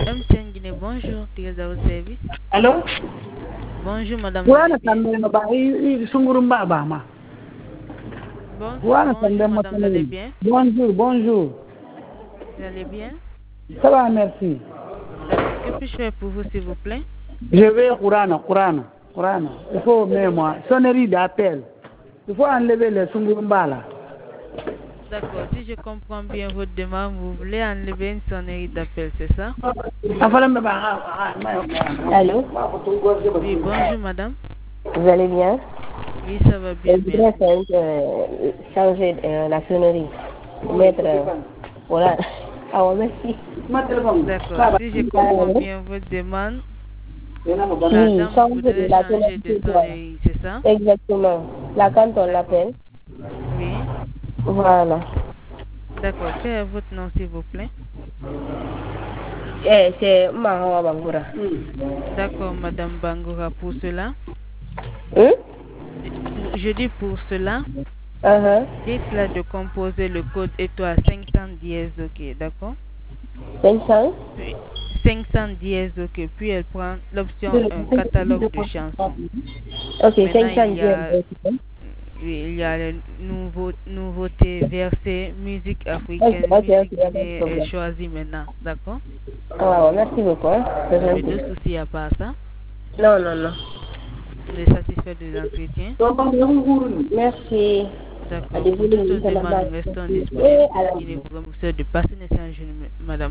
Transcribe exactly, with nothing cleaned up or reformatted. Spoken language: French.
M T N Guinée, bonjour, très à votre service. Allô? Bonjour, madame. Wana tambe no ba i sunguru mbaba ma. Bon, Wana bonjour, tambe madame, vous mo allez bien? Bonjour, bonjour. Vous allez bien? Ça va, merci. D'accord. Que puis-je faire pour vous, s'il vous plaît? Je vais Kurana, Kurana, Kurana. Il faut même moi, sonnerie d'appel. Il faut enlever les sunguru mbala. D'accord. Si je comprends bien votre demande, vous voulez enlever une sonnerie d'appel, c'est ça? Allô? Oui, bonjour, madame. Vous allez bien? Oui, ça va bien, Je voudrais merci. euh, changer euh, la sonnerie. Mettre. Euh, voilà. Ah, ouais, merci. D'accord. Si je comprends bien votre demande, la Oui, dame changer voudrait la changer de sonnerie. sonnerie, c'est ça? Exactement. Là, quand on D'accord. l'appelle. Oui. Voilà. D'accord. Quel est votre nom, s'il vous plaît? Eh, c'est Mahawa Bangoura. D'accord, madame Bangoura, pour cela. Hein? Je dis pour cela. Uh-huh. Dites-la de composer le code étoile cinq cents dièse, ok, d'accord? cinq cents? Puis cinq cents dièse, ok, puis elle prend l'option un catalogue de chansons. Ok, Maintenant, cinq cents il y a, dièse. oui, il y a les nouveaux, nouveautés, versets, musique Ok, africaine, ok, ok, musique il n'y a pas de guinéenne problème. est choisie maintenant, d'accord? Ah, ouais, merci beaucoup. Hein. C'est Vous avez gentil. deux soucis à part ça? Non, non, non. Vous êtes satisfait de l'entretien? Merci. D'accord. Allez, Pour vous toute le dites à la demande, base. nous restons Et disponibles. à la Guinée vous de passer une séance, madame.